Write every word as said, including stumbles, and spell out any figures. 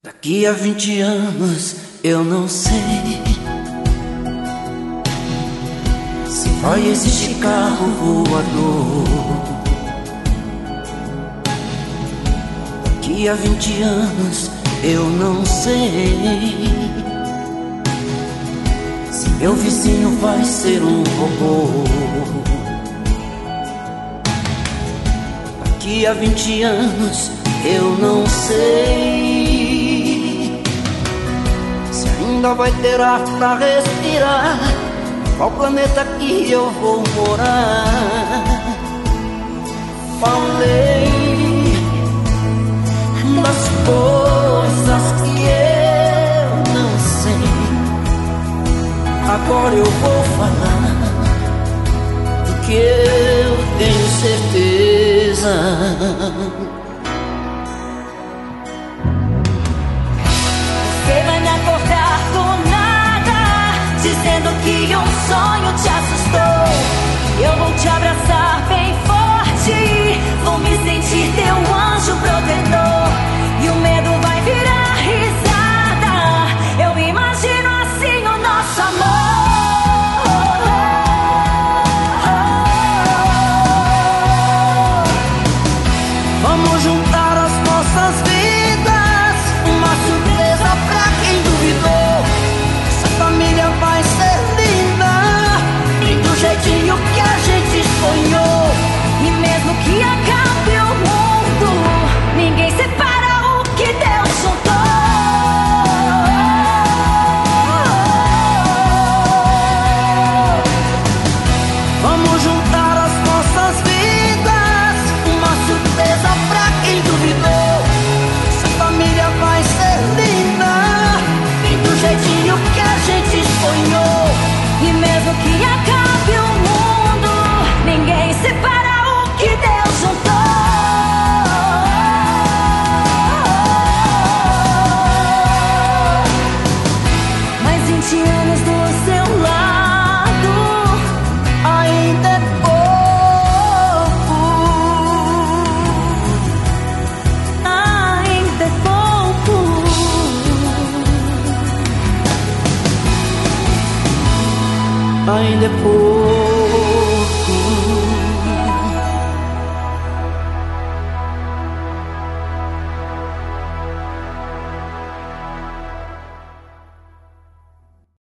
Daqui a vinte anos eu não sei se vai existir carro voador. Daqui a vinte anos eu não sei se meu vizinho vai ser um robô. Daqui a vinte anos eu não sei se ainda vai ter ar pra respirar, qual planeta que eu vou morar. Falei das coisas que eu não sei, agora eu vou falar do que eu tenho certeza. Dizendo que um sonho te assustou, eu vou te abraçar bem forte, vou me sentir teu anjo protetor, e o medo vai virar risada. Eu imagino assim o nosso amor. Vamos juntar as nossas vidas, uma surpresa pra quem duvidou. Essa família vai ser linda, bem do jeitinho que a gente sonhou. E mesmo que acabe o mundo, ninguém separa o que Deus juntou. Vamos juntar as nossas vidas, uma surpresa pra quem duvidou. Essa família vai ser linda, bem do jeitinho que a gente sonhou. E mesmo que acabe o mundo, ninguém separa o que Deus juntou. Mais vinte anos do seu lado Ainda é pouco, ainda é pouco. ainda é pouco.